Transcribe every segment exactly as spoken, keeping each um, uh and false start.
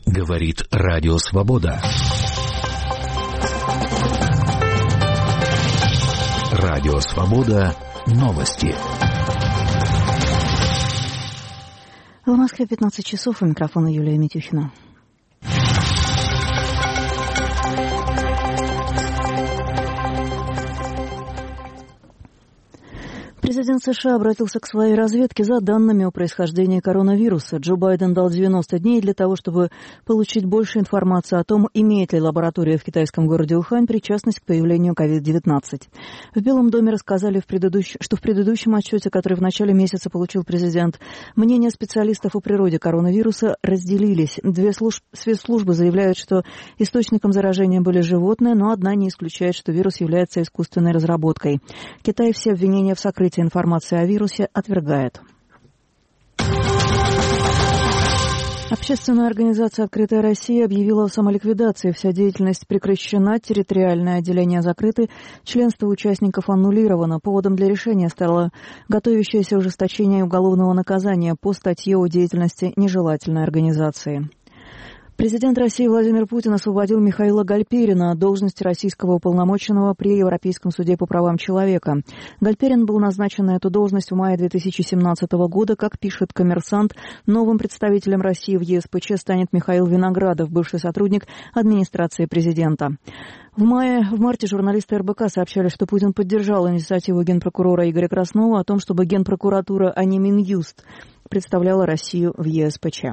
Говорит Радио Свобода. Радио Свобода. Новости. В Москве пятнадцать часов. У микрофона Юлия Митюхина. Президент США обратился к своей разведке за данными о происхождении коронавируса. Джо Байден дал девяносто дней для того, чтобы получить больше информации о том, имеет ли лаборатория в китайском городе Ухань причастность к появлению ковид девятнадцать. В Белом доме рассказали, в предыдущ... что в предыдущем отчете, который в начале месяца получил президент, мнения специалистов о природе коронавируса разделились. Две служб... спецслужбы заявляют, что источником заражения были животные, но одна не исключает, что вирус является искусственной разработкой. Китай все обвинения в сокрытии информации о вирусе отвергает. Общественная организация «Открытая Россия» объявила о самоликвидации. Вся деятельность прекращена, территориальное отделение закрыто, членство участников аннулировано. Поводом для решения стало готовящееся ужесточение уголовного наказания по статье о деятельности нежелательной организации. Президент России Владимир Путин освободил Михаила Гальперина от должности российского уполномоченного при Европейском суде по правам человека. Гальперин был назначен на эту должность в мае две тысячи семнадцатого года. Как пишет «Коммерсант», новым представителем России в ЕСПЧ станет Михаил Виноградов, бывший сотрудник администрации президента. В мае, в марте журналисты эр бэ ка сообщали, что Путин поддержал инициативу генпрокурора Игоря Краснова о том, чтобы Генпрокуратура, а не Минюст, представляла Россию в ЕСПЧ.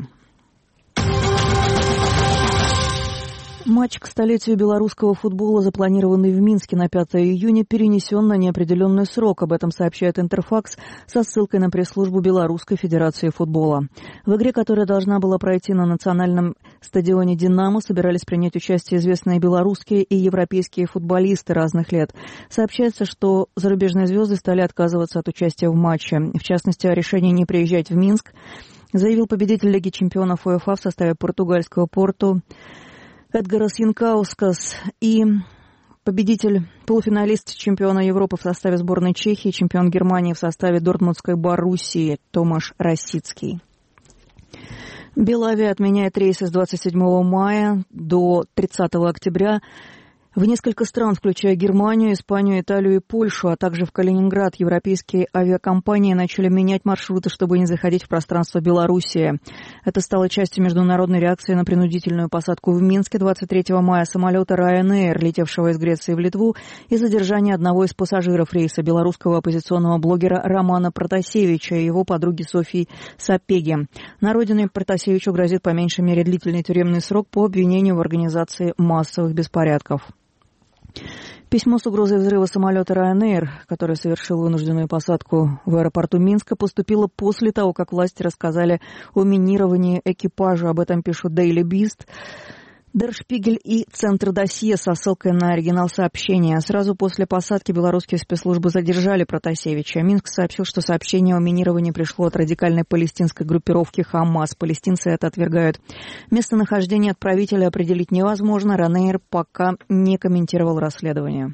Матч к столетию белорусского футбола, запланированный в Минске на пятое июня, перенесен на неопределенный срок. Об этом сообщает Интерфакс со ссылкой на пресс-службу Белорусской Федерации футбола. В игре, которая должна была пройти на национальном стадионе «Динамо», собирались принять участие известные белорусские и европейские футболисты разных лет. Сообщается, что зарубежные звезды стали отказываться от участия в матче. В частности, о решении не приезжать в Минск заявил победитель Лиги чемпионов УЕФА в составе португальского «Порту» Эдгарас Янкаускас и победитель, полуфиналист чемпиона Европы в составе сборной Чехии, чемпион Германии в составе Дортмундской Боруссии Томаш Росицкий. Белавиа отменяет рейсы с двадцать седьмого мая до тридцатого октября в несколько стран, включая Германию, Испанию, Италию и Польшу, а также в Калининград. Европейские авиакомпании начали менять маршруты, чтобы не заходить в пространство Белоруссии. Это стало частью международной реакции на принудительную посадку в Минске двадцать третьего мая самолета Ryanair, летевшего из Греции в Литву, и задержание одного из пассажиров рейса, белорусского оппозиционного блогера Романа Протасевича и его подруги Софьи Сапеги. На родине Протасевичу грозит по меньшей мере длительный тюремный срок по обвинению в организации массовых беспорядков. Письмо с угрозой взрыва самолета Ryanair, который совершил вынужденную посадку в аэропорту Минска, поступило после того, как власти рассказали о минировании экипажа. Об этом пишут Daily Beast, Der Spiegel и Центр досье со ссылкой на оригинал сообщения. Сразу после посадки белорусские спецслужбы задержали Протасевича. Минск сообщил, что сообщение о минировании пришло от радикальной палестинской группировки «Хамас». Палестинцы это отвергают. Местонахождение отправителя определить невозможно. Ryanair пока не комментировал расследование.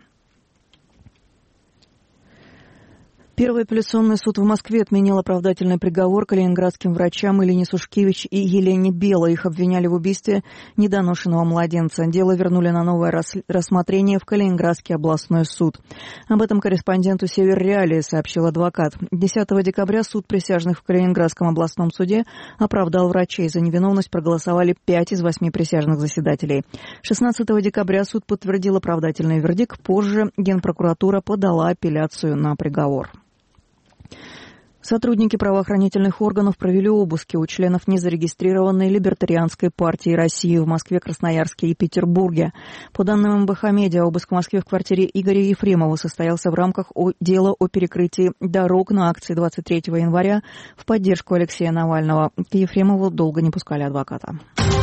Первый апелляционный суд в Москве отменил оправдательный приговор калининградским врачам Ирине Сушкевич и Елене Бело. Их обвиняли в убийстве недоношенного младенца. Дело вернули на новое рассмотрение в Калининградский областной суд. Об этом корреспонденту «Север Реалии» сообщил адвокат. десятого декабря суд присяжных в Калининградском областном суде оправдал врачей. За невиновность проголосовали пять из восьми присяжных заседателей. шестнадцатого декабря суд подтвердил оправдательный вердикт. Позже Генпрокуратура подала апелляцию на приговор. Сотрудники правоохранительных органов провели обыски у членов незарегистрированной либертарианской партии России в Москве, Красноярске и Петербурге. По данным эм бэ ха Медиа, обыск в Москве в квартире Игоря Ефремова состоялся в рамках дела о перекрытии дорог на акции двадцать третьего января в поддержку Алексея Навального. К Ефремову долго не пускали адвоката.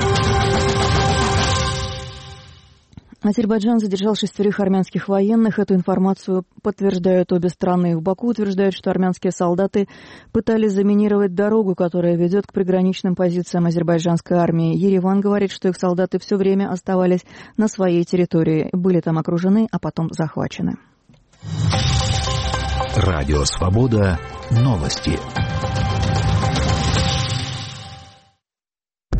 Азербайджан задержал шестерых армянских военных. Эту информацию подтверждают обе страны. В Баку утверждают, что армянские солдаты пытались заминировать дорогу, которая ведет к приграничным позициям азербайджанской армии. Ереван говорит, что их солдаты все время оставались на своей территории, были там окружены, а потом захвачены. Радио Свобода. Новости.